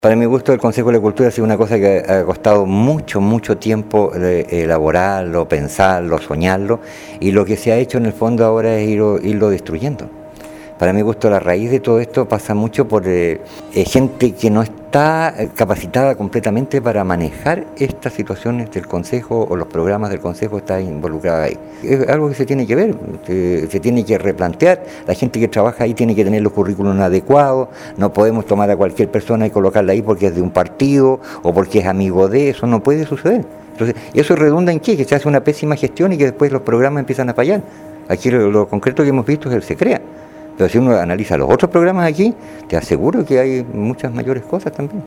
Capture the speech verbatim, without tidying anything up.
Para mi gusto, el Consejo de la Cultura ha sido una cosa que ha costado mucho, mucho tiempo eh, elaborarlo, pensarlo, soñarlo, y lo que se ha hecho en el fondo ahora es irlo, irlo destruyendo. Para mi gusto, la raíz de todo esto pasa mucho por eh, eh, gente que no está capacitada completamente para manejar estas situaciones del Consejo o los programas del Consejo está involucrada ahí. Es algo que se tiene que ver, se, se tiene que replantear. La gente que trabaja ahí tiene que tener los currículums adecuados, no podemos tomar a cualquier persona y colocarla ahí porque es de un partido o porque es amigo de, eso no puede suceder. Entonces, ¿eso redunda en qué? Que se hace una pésima gestión y que después los programas empiezan a fallar. Aquí lo, lo concreto que hemos visto es el se crea. Pero si uno analiza los otros programas aquí, te aseguro que hay muchas mayores cosas también.